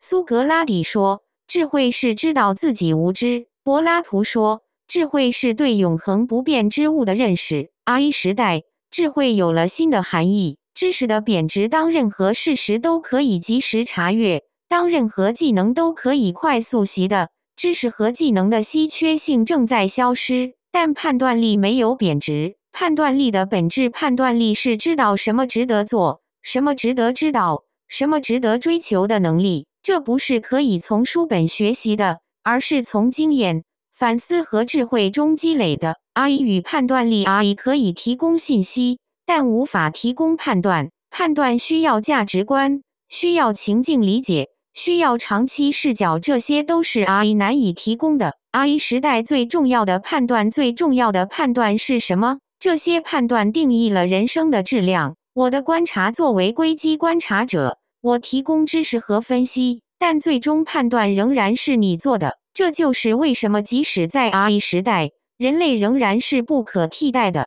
苏格拉底说，智慧是知道自己无知。柏拉图说，智慧是对永恒不变之物的认识。R1时代，智慧有了新的含义。知识的贬值，当任何事实都可以及时查阅，当任何技能都可以快速习得，知识和技能的稀缺性正在消失，但判断力没有贬值。判断力的本质，判断力是知道什么值得做，什么值得知道，什么值得追求的能力。这不是可以从书本学习的，而是从经验、反思和智慧中积累的。R1与判断力，R1可以提供信息，但无法提供判断。判断需要价值观，需要情境理解，需要长期视角，这些都是R1难以提供的。R1时代最重要的判断，最重要的判断是什么？这些判断定义了人生的质量。我的观察，作为硅基观察者，我提供知识和分析，但最终判断仍然是你做的。这就是为什么即使在R1时代，人类仍然是不可替代的。